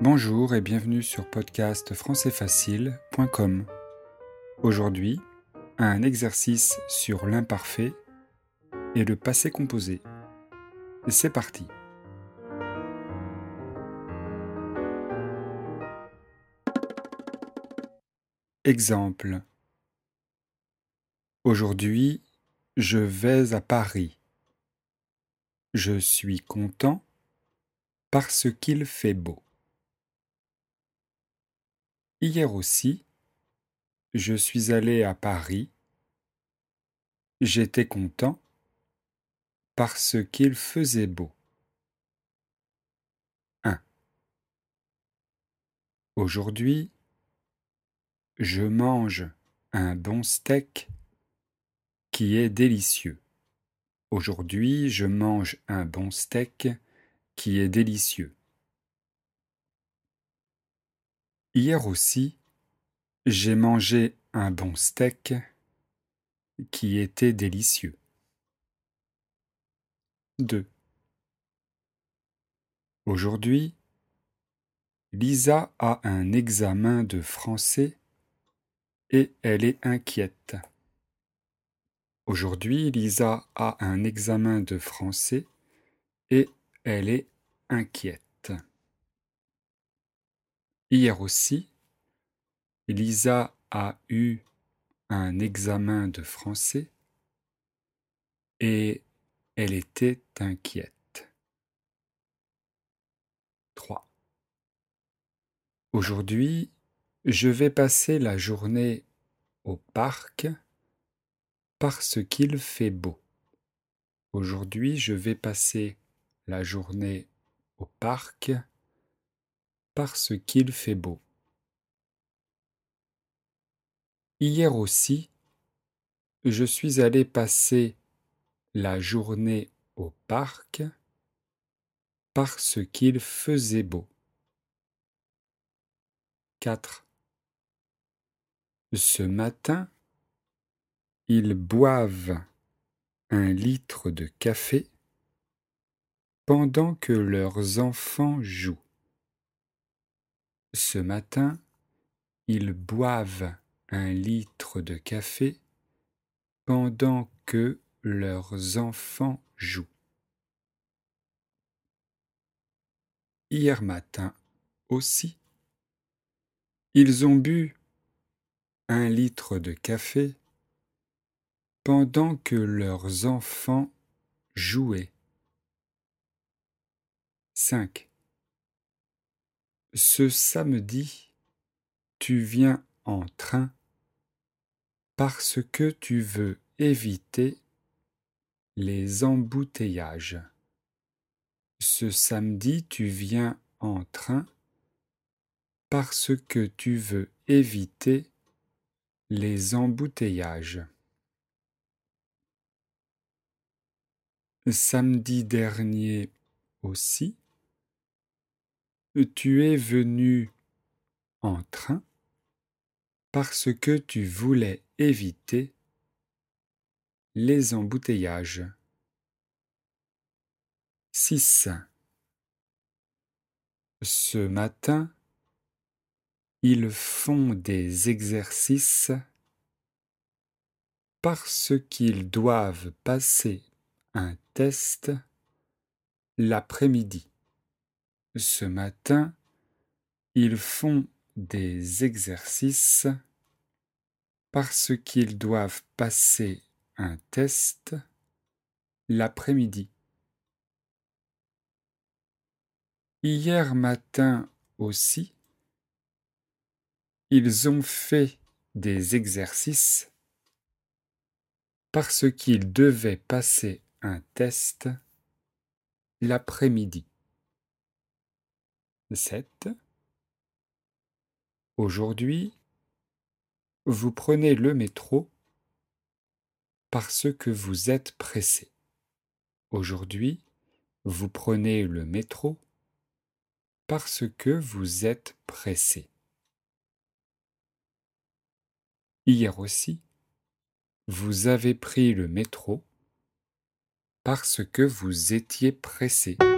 Bonjour et bienvenue sur podcastfrançaisfacile.com. Aujourd'hui, un exercice sur l'imparfait et le passé composé. C'est parti. Exemple. Aujourd'hui, je vais à Paris. Je suis content parce qu'il fait beau. Hier aussi, je suis allé à Paris. J'étais content parce qu'il faisait beau. 1. Aujourd'hui, je mange un bon steak qui est délicieux. Aujourd'hui, je mange un bon steak qui est délicieux. Hier aussi, j'ai mangé un bon steak qui était délicieux. 2. Aujourd'hui, Lisa a un examen de français et elle est inquiète. Aujourd'hui, Lisa a un examen de français et elle est inquiète. Hier aussi, Lisa a eu un examen de français et elle était inquiète. 3. Aujourd'hui, je vais passer la journée au parc parce qu'il fait beau. Aujourd'hui, je vais passer la journée au parc parce qu'il fait beau. Hier aussi, je suis allé passer la journée au parc parce qu'il faisait beau. 4. Ce matin, ils boivent 1 litre de café pendant que leurs enfants jouent. Ce matin, ils boivent 1 litre de café pendant que leurs enfants jouent. Hier matin aussi, ils ont bu 1 litre de café pendant que leurs enfants jouaient. 5. Ce samedi, tu viens en train parce que tu veux éviter les embouteillages. Ce samedi, tu viens en train parce que tu veux éviter les embouteillages. Samedi dernier aussi, tu es venu en train parce que tu voulais éviter les embouteillages. 6. Ce matin, ils font des exercices parce qu'ils doivent passer un test l'après-midi. Ce matin, ils font des exercices parce qu'ils doivent passer un test l'après-midi. Hier matin aussi, ils ont fait des exercices parce qu'ils devaient passer un test l'après-midi. 7. Aujourd'hui, vous prenez le métro parce que vous êtes pressé. Aujourd'hui, vous prenez le métro parce que vous êtes pressé. Hier aussi, vous avez pris le métro parce que vous étiez pressé.